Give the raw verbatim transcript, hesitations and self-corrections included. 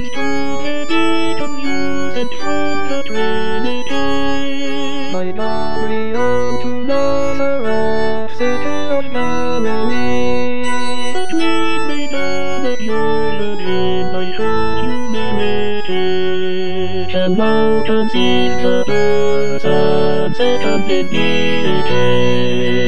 is too heavy to use and from the Trinity. My glory unto Lazarus, center of Galilee. But lead me down of yours again, my whole humanity. Shall now conceive the birth and second in deity.